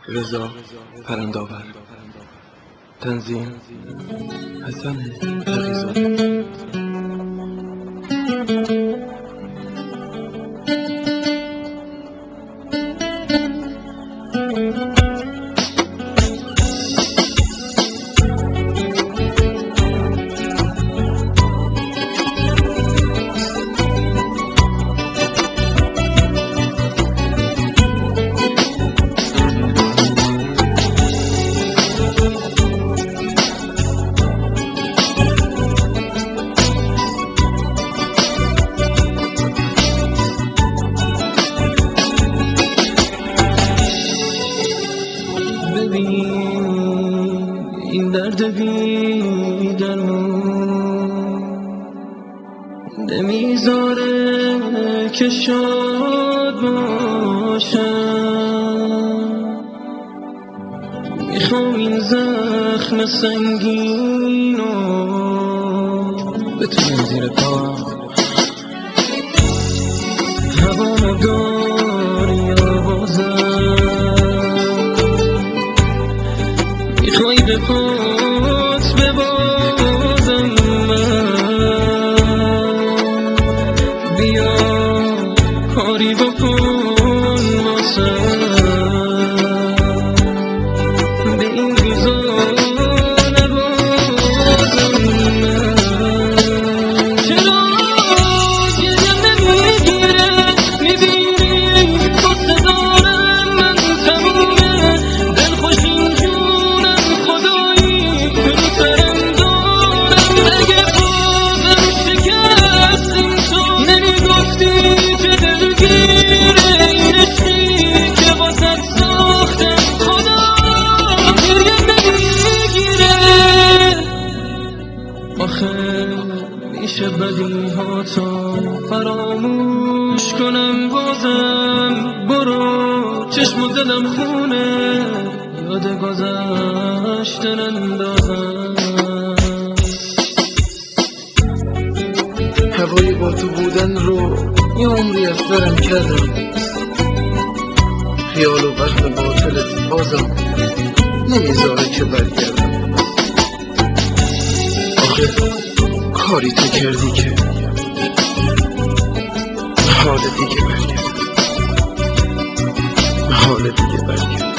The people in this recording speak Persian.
رضا پرندآور. تنظیم حسن تقی‌زاده. این درد بی درمان نمیذاره که شاد باشم. میخوام این زخم سنگینو بتونم زیر پا هوامو داری آوازم. میخوای به پات ببازم من، بیا کاری بکن واسم. به این روزا نبازم من. چرا گریم نمیگیره میبینی قصه دارم من تمومه. دلخوش این جونم خدایی رو سرم دارم. اگه بازم شکستیم تو نمیگفتی که دلگیره این عشقی که واسه ساختم. خدا گریم نمیگیره. آخه میشه بدیهاتو فراموش کنم بازم. برو چشم و دلم خونه یاد گذشته نندازم. هوای با تو بودن رو یه عمری از سرم کردم. خیال و وهم باطلت بازم نمیذاره که برگردم. آخه کاری تو کردی که محال دیگه برگردم. محال دیگه برگردم.